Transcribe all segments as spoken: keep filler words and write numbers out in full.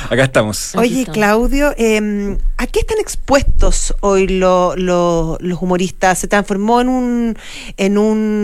acá estamos. Oye, Claudio, eh, ¿a qué están expuestos hoy lo, lo, los humoristas? ¿Se transformó en un en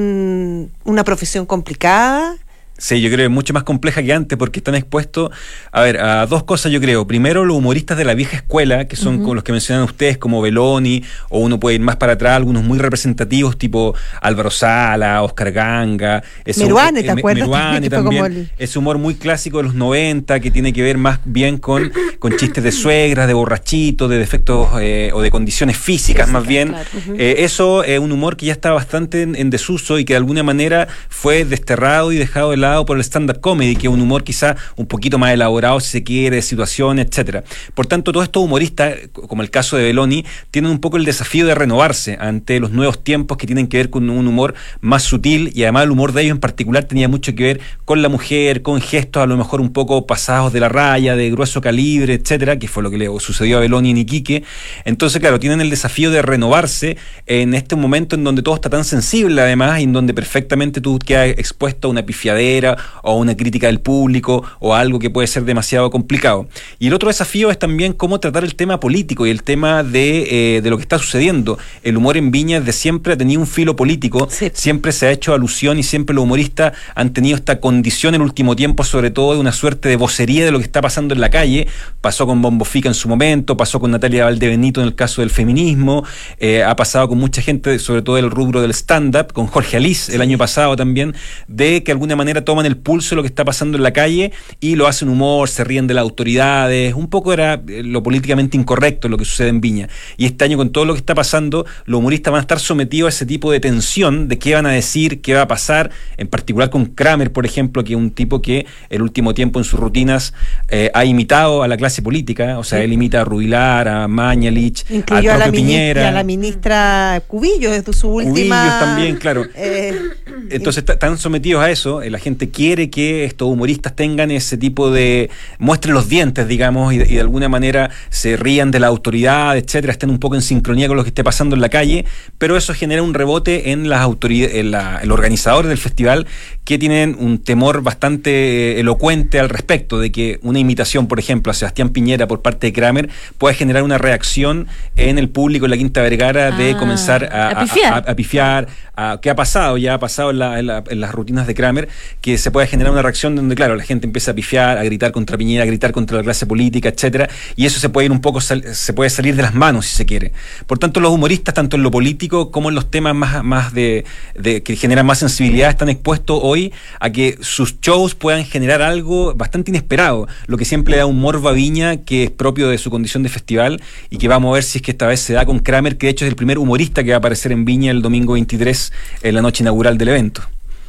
un una profesión complicada? Sí, yo creo que es mucho más compleja que antes porque están expuestos, a ver, a dos cosas yo creo. Primero, los humoristas de la vieja escuela, que son uh-huh. los que mencionan ustedes, como Belloni, o uno puede ir más para atrás, algunos muy representativos, tipo Álvaro Sala, Oscar Ganga. Meruane, ¿te acuerdas? Meruane también. El... Ese humor muy clásico de los noventa, que tiene que ver más bien con, con chistes de suegras, de borrachitos, de defectos eh, o de condiciones físicas, Física, más bien. Claro. Uh-huh. Eh, eso es un humor que ya está bastante en, en desuso y que de alguna manera fue desterrado y dejado de lado por el stand-up comedy, que es un humor quizá un poquito más elaborado, si se quiere, de situaciones, etcétera. Por tanto, todos estos humoristas, como el caso de Belloni, tienen un poco el desafío de renovarse ante los nuevos tiempos que tienen que ver con un humor más sutil, y además el humor de ellos en particular tenía mucho que ver con la mujer, con gestos a lo mejor un poco pasados de la raya, de grueso calibre, etcétera, que fue lo que le sucedió a Belloni en Iquique. Entonces, claro, tienen el desafío de renovarse en este momento en donde todo está tan sensible, además, y en donde perfectamente tú quedas expuesto a una pifiadera o una crítica del público o algo que puede ser demasiado complicado. Y el otro desafío es también cómo tratar el tema político y el tema de, eh, de lo que está sucediendo. El humor en Viña desde siempre ha tenido un filo político, sí. siempre se ha hecho alusión y siempre los humoristas han tenido esta condición en el último tiempo, sobre todo de una suerte de vocería de lo que está pasando en la calle. Pasó con Bombo Fica en su momento, pasó con Natalia Valdebenito en el caso del feminismo, eh, ha pasado con mucha gente, sobre todo del rubro del stand-up, con Jorge Alís el año pasado también, de que de alguna manera toman el pulso de lo que está pasando en la calle y lo hacen humor, se ríen de las autoridades, un poco era lo políticamente incorrecto lo que sucede en Viña. Y este año, con todo lo que está pasando, los humoristas van a estar sometidos a ese tipo de tensión de qué van a decir, qué va a pasar, en particular con Kramer, por ejemplo, que es un tipo que el último tiempo en sus rutinas eh, ha imitado a la clase política, o sea, sí. él imita a Rubilar, a Mañalich, incluyó a, a la Piñera, a la ministra Cubillos desde su última... Cubillos también, claro. Eh, Entonces están sometidos a eso, la gente quiere que estos humoristas tengan ese tipo de... muestren los dientes, digamos, y de, y de alguna manera se rían de la autoridad, etcétera, estén un poco en sincronía con lo que esté pasando en la calle, pero eso genera un rebote en las autoridades, en, la, en los organizadores del festival, que tienen un temor bastante elocuente al respecto, de que una imitación, por ejemplo, a Sebastián Piñera por parte de Kramer puede generar una reacción en el público en la Quinta Vergara de ah, comenzar a, a pifiar, a, a, a pifiar a, ¿qué ha pasado? Ya ha pasado en, la, en, la, en las rutinas de Kramer, que se puede generar una reacción donde, claro, la gente empieza a pifiar, a gritar contra Piñera, a gritar contra la clase política, etcétera, y eso se puede ir un poco, se puede salir de las manos, si se quiere. Por tanto, los humoristas, tanto en lo político como en los temas más, más de, de que generan más sensibilidad, están expuestos hoy a que sus shows puedan generar algo bastante inesperado, lo que siempre da un morbo a Viña, que es propio de su condición de festival, y que vamos a ver si es que esta vez se da con Kramer, que de hecho es el primer humorista que va a aparecer en Viña el domingo veintitrés, en la noche inaugural del evento.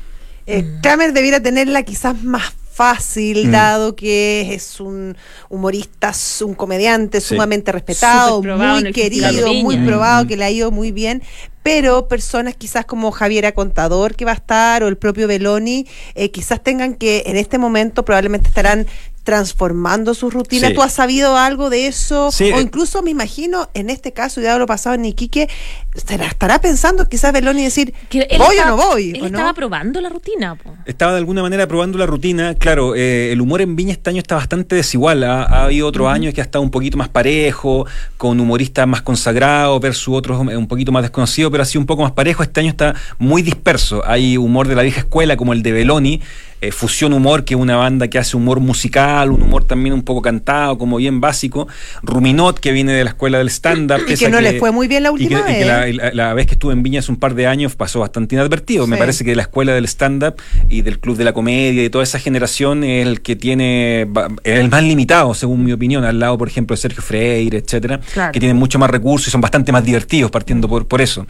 Eh, Kramer debiera tenerla quizás más fácil, mm. dado que es un humorista, un comediante sí. sumamente respetado, muy querido, muy probado, mm. que le ha ido muy bien, pero personas quizás como Javiera Contador, que va a estar, o el propio Belloni, eh, quizás tengan que, en este momento probablemente estarán transformando sus rutinas. Sí. ¿Tú has sabido algo de eso? Sí. O incluso me imagino, en este caso, ya lo pasado en Iquique, estará, estará pensando quizás Belloni decir, ¿voy estaba, o no voy? Él ¿o estaba no? probando la rutina. Po. Estaba de alguna manera probando la rutina. Claro, eh, el humor en Viña este año está bastante desigual. Ha, ha habido otros uh-huh. años que ha estado un poquito más parejo, con humoristas más consagrados versus otros un poquito más desconocidos, pero ha sido un poco más parejo. Este año está muy disperso. Hay humor de la vieja escuela, como el de Belloni, Eh, Fusión Humor, que es una banda que hace humor musical, un humor también un poco cantado, como bien básico. Ruminot, que viene de la escuela del stand-up. Y que, que no que, les fue muy bien la última y que, vez. Y que la, la, la vez que estuve en Viña hace un par de años pasó bastante inadvertido. Sí. Me parece que la escuela del stand-up y del club de la comedia y toda esa generación es el que tiene, es el más limitado, según mi opinión, al lado, por ejemplo, de Sergio Freire, etcétera, claro. que tienen mucho más recursos y son bastante más divertidos, partiendo por, por eso.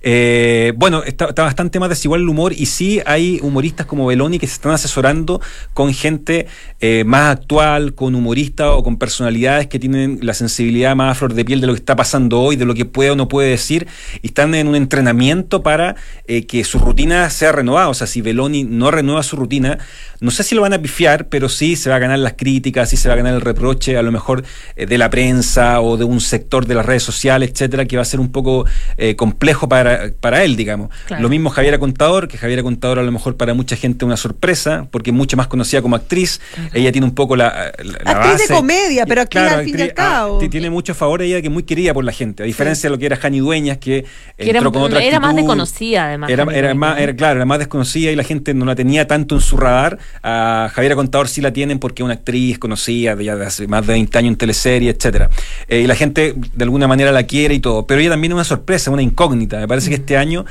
Eh, bueno, está, está bastante más desigual el humor, y sí hay humoristas como Belloni que se están asesorando con gente eh, más actual, con humoristas o con personalidades que tienen la sensibilidad más a flor de piel de lo que está pasando hoy, de lo que puede o no puede decir, y están en un entrenamiento para eh, que su rutina sea renovada. O sea, si Belloni no renueva su rutina, no sé si lo van a pifiar, pero sí se va a ganar las críticas, sí se va a ganar el reproche, a lo mejor eh, de la prensa o de un sector de las redes sociales, etcétera, que va a ser un poco eh, complejo para, para él, digamos. Claro. Lo mismo Javiera Contador, que Javiera Contador a lo mejor para mucha gente una sorpresa, sorpresa, porque es mucho más conocida como actriz. Claro. Ella tiene un poco la, la, la actriz base. de comedia, pero aquí claro, al fin y al cabo. Ah, tiene mucho favor ella, que es muy querida por la gente, a diferencia sí. de lo que era Jani Dueñas, que, que entró era, con otra era actitud. más desconocida, además. Era, era más, era, claro, era más desconocida y la gente no la tenía tanto en su radar. A Javiera Contador sí la tienen porque es una actriz conocida de ya de hace más de veinte años en teleserie, etcétera. Eh, y la gente de alguna manera la quiere y todo, pero ella también es una sorpresa, una incógnita. Me parece mm. que este año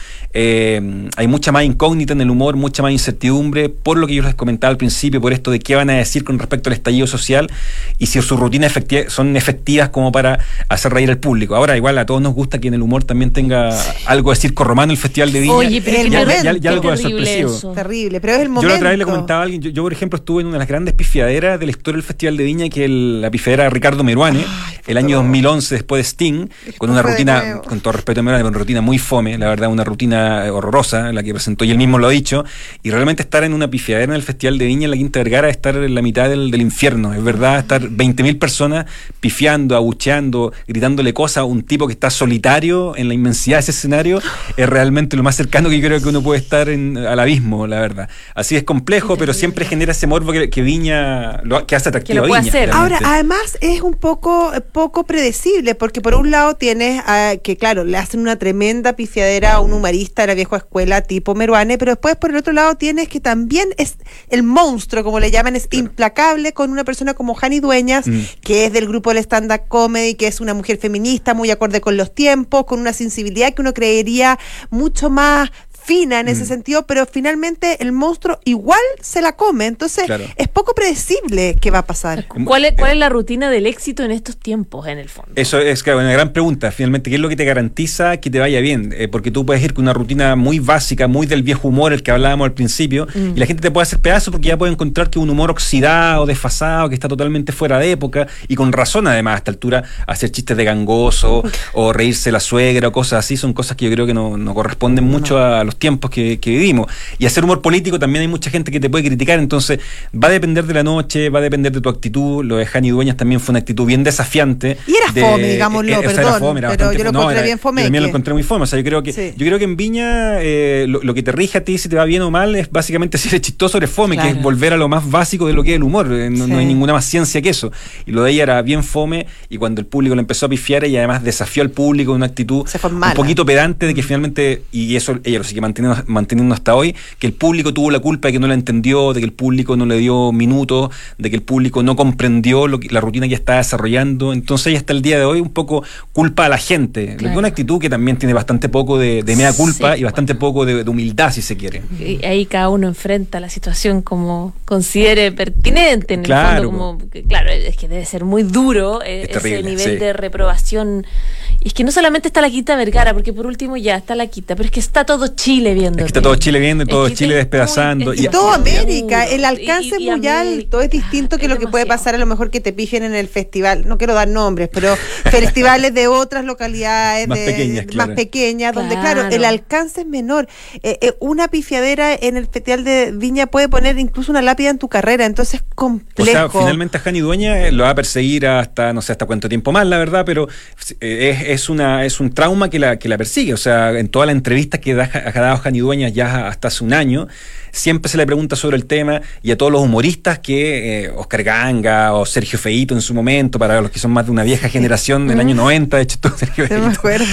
eh, hay mucha más incógnita en el humor, mucha más incertidumbre, por lo que yo les comentaba al principio, por esto de qué van a decir con respecto al estallido social y si sus rutinas efecti- son efectivas como para hacer reír al público. Ahora, igual a todos nos gusta que en el humor también tenga sí. algo a decir Corromano el Festival de Viña. Oye, pero ya, ya, ya, ya algo sorpresivo. Eso. Terrible, pero es el momento. Yo la otra vez le comentaba a alguien, yo, yo por ejemplo estuve en una de las grandes pifiaderas de la historia del Festival de Viña, que es la pifiadera de Ricardo Meruane, Ay, el año dos mil once después de Sting, con una rutina, con todo respeto a Meruane, una rutina muy fome, la verdad, una rutina horrorosa, la que presentó y él mismo lo ha dicho, y realmente estar en una pifiadera en el Festival de Viña en la Quinta Vergara es estar en la mitad del, del infierno, es verdad, estar veinte mil personas pifiando, abucheando, gritándole cosas a un tipo que está solitario en la inmensidad de ese escenario, es realmente lo más cercano que creo que uno puede estar en, al abismo, la verdad. Así es complejo, pero siempre genera ese morbo que, que Viña, lo, que hace atractivo que lo a Viña. Hacer. Ahora, además es un poco poco predecible, porque por un lado tienes uh, que, claro, le hacen una tremenda pifiadera a un humorista de la vieja escuela tipo Meruane, pero después por el otro lado tienes que también es el monstruo, como le llaman, es claro. implacable con una persona como Jani Dueñas, mm. que es del grupo del stand-up comedy, que es una mujer feminista muy acorde con los tiempos, con una sensibilidad que uno creería mucho más fina en mm. ese sentido, pero finalmente el monstruo igual se la come, entonces claro. es poco predecible qué va a pasar. ¿Cuál es, cuál es la rutina del éxito en estos tiempos, en el fondo? Eso es claro, una gran pregunta, finalmente, ¿qué es lo que te garantiza que te vaya bien? Eh, porque tú puedes ir con una rutina muy básica, muy del viejo humor, el que hablábamos al principio, mm. y la gente te puede hacer pedazos porque ya puede encontrar que un humor oxidado, desfasado, que está totalmente fuera de época, y con razón además a esta altura, hacer chistes de gangoso, o reírse la suegra, o cosas así, son cosas que yo creo que no, no corresponden mucho no. a los tiempos que, que vivimos. Y hacer humor político también hay mucha gente que te puede criticar, entonces va a depender de la noche, va a depender de tu actitud. Lo de Jani Dueñas también fue una actitud bien desafiante. Y era de, fome, digámoslo, eh, perdón, era fome, era pero yo lo encontré no, bien fome. Yo también lo encontré muy fome, o sea, yo creo que, sí. yo creo que en Viña eh, lo, lo que te rige a ti si te va bien o mal es básicamente si eres chistoso o eres fome, claro. que es volver a lo más básico de lo que es el humor, eh, no, sí. no hay ninguna más ciencia que eso. Y lo de ella era bien fome, y cuando el público lo empezó a pifiar, ella además desafió al público en una actitud un poquito pedante de que finalmente, y eso ella lo sigue manteniendo, manteniendo hasta hoy, que el público tuvo la culpa de que no la entendió, de que el público no le dio minutos, de que el público no comprendió lo que, la rutina que estaba desarrollando. Entonces ella hasta el día de hoy un poco culpa a la gente, claro. lo que es una actitud que también tiene bastante poco de, de mea culpa sí, y bastante bueno. poco de, de humildad, si se quiere. Y ahí cada uno enfrenta la situación como considere pertinente, en claro. el fondo, como, claro, es que debe ser muy duro eh, ese terrible, nivel sí. de reprobación. Y es que no solamente está la Quinta Vergara, porque por último ya está la Quinta, pero es que está todo Chile viendo. Es que está todo Chile viendo, todo Chile despedazando. Y todo América, el alcance es muy América, alto, es distinto que es lo que demasiado. Puede pasar a lo mejor que te pijen en el festival, no quiero dar nombres, pero festivales de otras localidades más de, pequeñas, más claro. pequeñas claro. donde claro, el alcance es menor. Eh, eh, una pifiadera en el Festival de Viña puede poner incluso una lápida en tu carrera, entonces es complejo. O sea, finalmente a Jani Dueñas lo va a perseguir hasta, no sé hasta cuánto tiempo más, la verdad, pero eh, es, es una es un trauma que la, que la persigue. O sea, en todas las entrevistas que da, ha dado Jani Dueñas ya hasta hace un año, siempre se le pregunta sobre el tema, y a todos los humoristas que eh, Oscar Ganga o Sergio Feito en su momento, para los que son más de una vieja generación del año noventa, de hecho todo Sergio Feito. No me acuerdo.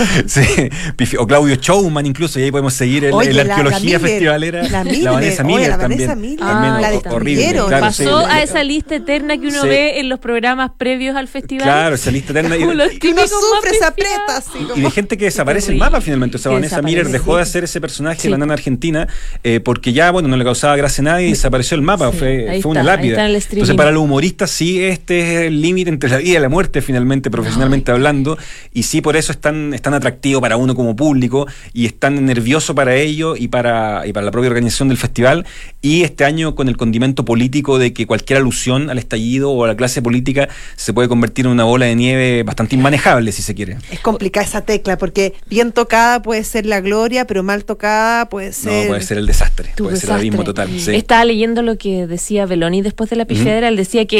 Sí, o Claudio Showman incluso, y ahí podemos seguir el, Oye, la, la arqueología la Miller, festivalera. La, Miller, la Vanessa oye, Miller la también. Vanessa Miller, también ah, o, la horrible. Claro, pasó sí, a esa lista eterna que uno sí. ve en los programas previos al festival. Claro, esa lista eterna. Y uno sufre, se aprieta. Así como. Y de gente que desaparece el mapa finalmente. O sea, Vanessa Miller dejó de hacer ese personaje sí. de la nana argentina eh, porque ya, bueno, no le causaba gracia a nadie y desapareció el mapa. Sí, fue fue está, una lápida. Entonces, para los humoristas, sí, este es el límite entre la vida y la muerte, finalmente, profesionalmente Ay. hablando. Y sí, por eso es tan, es tan atractivo para uno como público y es tan nervioso para ellos y para, y para la propia organización del festival. Y este año, con el condimento político de que cualquier alusión al estallido o a la clase política se puede convertir en una bola de nieve bastante inmanejable, si se quiere. Es complicada esa tecla, porque bien tocada puede ser la gloria, pero mal tocada puede ser... No, puede ser el desastre, puede desastre. ser el abismo total. Sí. Estaba leyendo lo que decía Belloni después de la pifiadera, uh-huh. él decía que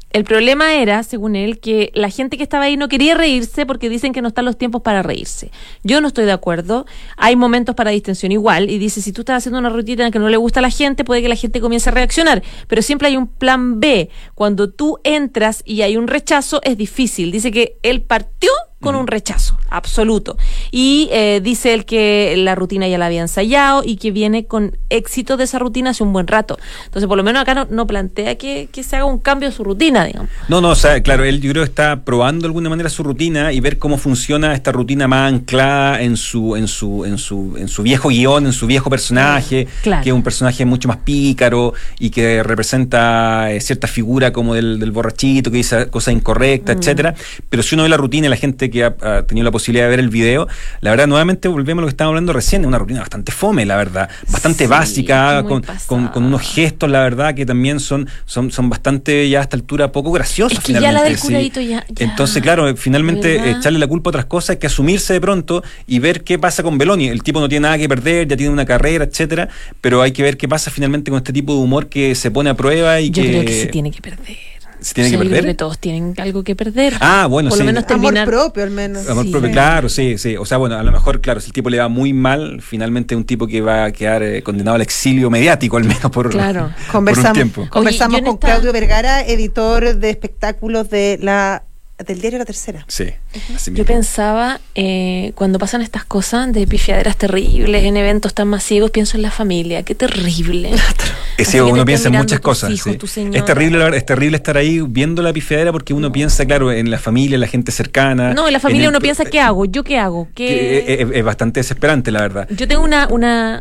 El problema era, según él, que la gente que estaba ahí no quería reírse porque dicen que no están los tiempos para reírse. Yo no estoy de acuerdo. Hay momentos para distensión igual. Y dice, si tú estás haciendo una rutina en la que no le gusta a la gente, puede que la gente comience a reaccionar. Pero siempre hay un plan B. Cuando tú entras y hay un rechazo, es difícil. Dice que él partió con un rechazo absoluto. Y eh, dice él que la rutina ya la había ensayado y que viene con éxito de esa rutina hace un buen rato. Entonces, por lo menos acá no, no plantea que, que se haga un cambio en su rutina, digamos. No, no, o sea, claro, él yo creo que está probando de alguna manera su rutina y ver cómo funciona esta rutina más anclada en su, en su, en su, en su viejo guión, en su viejo personaje, claro. Que es un personaje mucho más pícaro y que representa eh, cierta figura como del, del borrachito que dice cosas incorrectas, mm. etcétera. Pero si uno ve la rutina y la gente que ha, ha tenido la posibilidad de ver el video, la verdad, nuevamente volvemos a lo que estábamos hablando recién, es una rutina bastante fome, la verdad, bastante sí, básica, con, con, con unos gestos, la verdad, que también son, son, son bastante ya a esta altura poco graciosos. Es que finalmente, ya la del curadito sí. ya, ya. Entonces, claro, finalmente echarle la culpa a otras cosas, hay que asumirse de pronto y ver qué pasa con Belloni. El tipo no tiene nada que perder, ya tiene una carrera, etcétera, pero hay que ver qué pasa finalmente con este tipo de humor que se pone a prueba y Yo que... creo que se tiene que perder. ¿Se tiene o sea, que perder? Yo creo que todos tienen algo que perder. Ah, bueno, Por sí. lo menos terminar. Amor propio, al menos. Amor sí. propio, claro, sí, sí. O sea, bueno, a lo mejor, claro, si el tipo le va muy mal, finalmente es un tipo que va a quedar eh, condenado al exilio mediático, al menos por, claro. por conversamos, un tiempo. Conversamos Oye, con esta... Claudio Vergara, editor de espectáculos de la del diario La Tercera. Sí, así mismo. Yo pensaba, eh, cuando pasan estas cosas de pifiaderas terribles en eventos tan masivos, pienso en la familia, qué terrible. Es sí, uno piensa en muchas cosas. Hijos, sí. Es terrible, es terrible estar ahí viendo la pifiadera porque uno no. piensa, claro, en la familia, en la gente cercana. No, en la familia en el, uno piensa, ¿qué hago? ¿Yo qué hago? ¿Qué... Que es, es bastante desesperante, la verdad. Yo tengo una una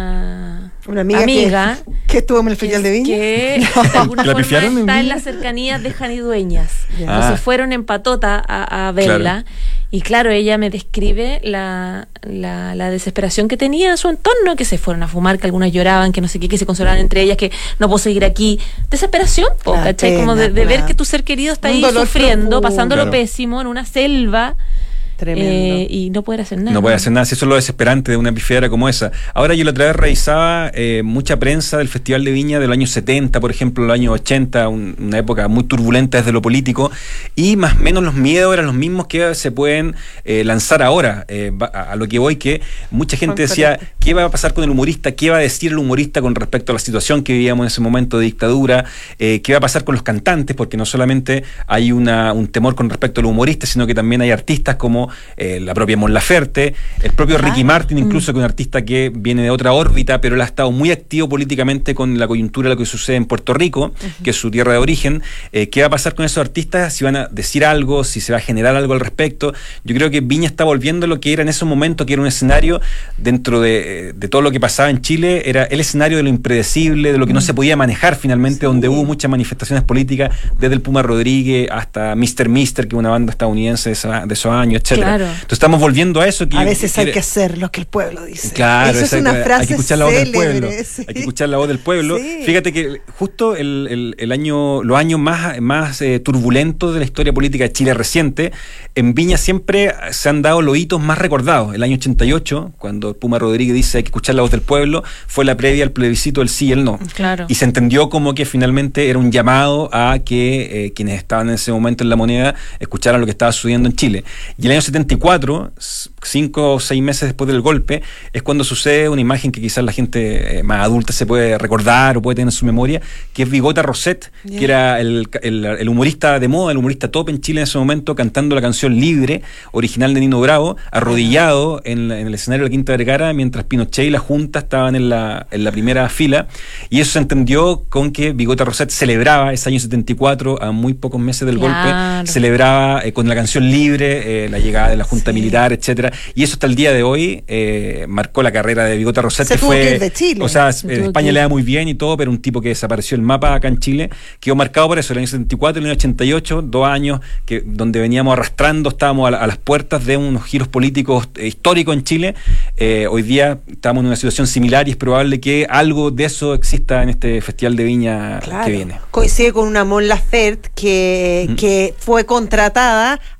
una, una amiga, amiga que, que estuvo en el Festival de Viña. Que de alguna ¿La forma en está Viña? en las cercanías de Jani Dueñas. Ya. Entonces Ah. fueron en patota a, a verla. Claro. Y claro, ella me describe la, la, la desesperación que tenía en su entorno, que se fueron a fumar, que algunas lloraban, que no sé qué, que se consolaban entre ellas, que no puedo seguir aquí. Desesperación, po, La ¿cachai? pena, Como de, de la... ver que tu ser querido está Un ahí dolor sufriendo, profundo. pasándolo Claro. pésimo, en una selva. Tremendo. Eh, y no poder hacer nada. No puede hacer nada, si eso es lo desesperante de una pifiadera como esa. Ahora yo la otra vez revisaba eh, mucha prensa del Festival de Viña de los años setenta, por ejemplo, los años ochenta, un, una época muy turbulenta desde lo político, y más o menos los miedos eran los mismos que se pueden eh, lanzar ahora. Eh, a, a lo que voy, que mucha gente decía, ¿qué va a pasar con el humorista? ¿Qué va a decir el humorista con respecto a la situación que vivíamos en ese momento de dictadura? Eh, ¿Qué va a pasar con los cantantes? Porque no solamente hay una, un temor con respecto al humorista, sino que también hay artistas como eh, la propia Mon Laferte, el propio Ricky Martin, incluso, mm. que es un artista que viene de otra órbita, pero él ha estado muy activo políticamente con la coyuntura de lo que sucede en Puerto Rico, uh-huh. que es su tierra de origen. Eh, ¿Qué va a pasar con esos artistas? Si van a decir algo, si se va a generar algo al respecto. Yo creo que Viña está volviendo a lo que era en esos momentos, que era un escenario dentro de, de todo lo que pasaba en Chile, era el escenario de lo impredecible, de lo que mm. no se podía manejar finalmente, sí. donde hubo muchas manifestaciones políticas, desde el Puma Rodríguez hasta mister Mister, que es una banda estadounidense de, esa, de esos años, etcétera. Claro. Entonces estamos volviendo a eso. Que a veces que, hay que hacer lo que el pueblo dice. Claro, eso es una frase hay que escuchar la voz del pueblo. Sí. Hay que escuchar la voz del pueblo. Sí. Fíjate que justo el, el, el año, los años más, más eh, turbulentos de la historia política de Chile reciente, en Viña siempre se han dado los hitos más recordados. El año ochenta y ocho, cuando Puma Rodríguez dice hay que escuchar la voz del pueblo, fue la previa al plebiscito del sí y el no. Claro. Y se entendió como que finalmente era un llamado a que eh, quienes estaban en ese momento en la moneda escucharan lo que estaba sucediendo en Chile. Y el año setenta y cuatro, cinco o seis meses después del golpe, es cuando sucede una imagen que quizás la gente eh, más adulta se puede recordar o puede tener en su memoria, que es Bigota Rosset, yeah. que era el, el, el humorista de moda, el humorista top en Chile en ese momento, cantando la canción Libre, original de Nino Bravo, arrodillado en, la, en el escenario de la Quinta Vergara, mientras Pinochet y la Junta estaban en la, en la primera fila, y eso se entendió con que Bigota Rosset celebraba ese año setenta y cuatro, a muy pocos meses del claro. golpe, celebraba eh, con la canción Libre, eh, la llegada de la Junta sí. militar, etcétera, y eso hasta el día de hoy eh, marcó la carrera de Bigota Rosset, se que fue, que ir de Chile. o sea, en España le da muy bien y todo, pero un tipo que desapareció el mapa acá en Chile, quedó marcado por eso, el año setenta y cuatro y el año ochenta y ocho, dos años que donde veníamos arrastrando, estábamos a, la, a las puertas de unos giros políticos eh, históricos en Chile. Eh, hoy día estamos en una situación similar y es probable que algo de eso exista en este Festival de Viña claro. que viene. Coincide con una Mon Laferte que, mm. que fue contratada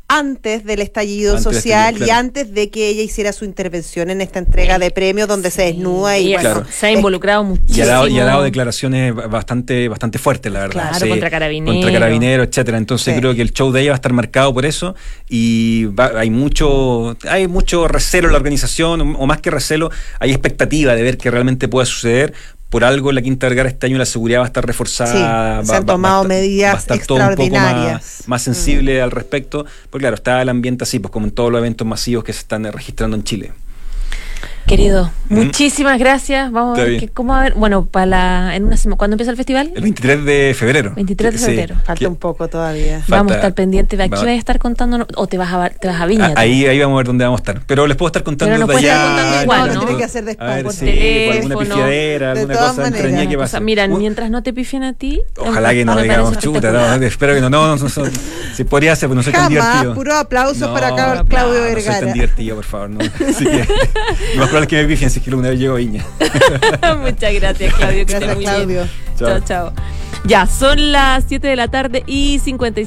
antes del estallido antes social del estallido, y claro. antes de que ella hiciera su intervención en esta entrega de premios donde se desnuda y, y bueno, claro. se ha involucrado muchísimo. Y ha, dado, y ha dado declaraciones bastante bastante fuertes, la verdad. Claro, contra Carabineros. Contra Carabineros, etcétera. Entonces Sí. creo que el show de ella va a estar marcado por eso y va, hay mucho hay mucho recelo en la organización, o más que recelo, hay expectativa de ver qué realmente pueda suceder. Por algo en la Quinta Vergara este año la seguridad va a estar reforzada. Sí, va, se han va- tomado va a estar- medidas va a estar todo un poco extraordinarias. más, más sensible mm. al respecto. Porque claro, está el ambiente así, pues como en todos los eventos masivos que se están eh, registrando en Chile. Querido, Mm. muchísimas gracias. Vamos Está a ver bien. que, cómo va a ver. Bueno, para la, en una semana. ¿Cuándo empieza el festival? El veintitrés de febrero. veintitrés de Sí. febrero. falta ¿Qué? un poco todavía. Falta- Vamos a estar pendientes. ¿Aquí va- vas a estar contando o te vas a, te vas a Viña? Ah, ahí, ahí vamos a ver dónde vamos a estar. Pero les puedo estar contando Pero nos desde puedes estar allá. contando igual, no, ¿no? lo tiene que hacer después, A ver, por sí, teléfono. alguna pifiadera, De alguna todas cosa maneras. extraña que O pase. sea, mira, Uh, mientras no te pifien a ti. Ojalá que no me digamos parece chuta, espectacular. no, espero que no, no, no, no, no, si podría ser, pero no soy tan Jamás, divertido. puro aplausos No, para Carlos no, Claudio No soy Vergara. tan divertido, por favor, no. Así que, lo más probable es que me pifien si es que alguna vez llego a Viña. Muchas gracias, Claudio. Que estés Gracias, muy Claudio. bien. Chao. Chao, chao. Ya, son las siete de la tarde y cincuenta y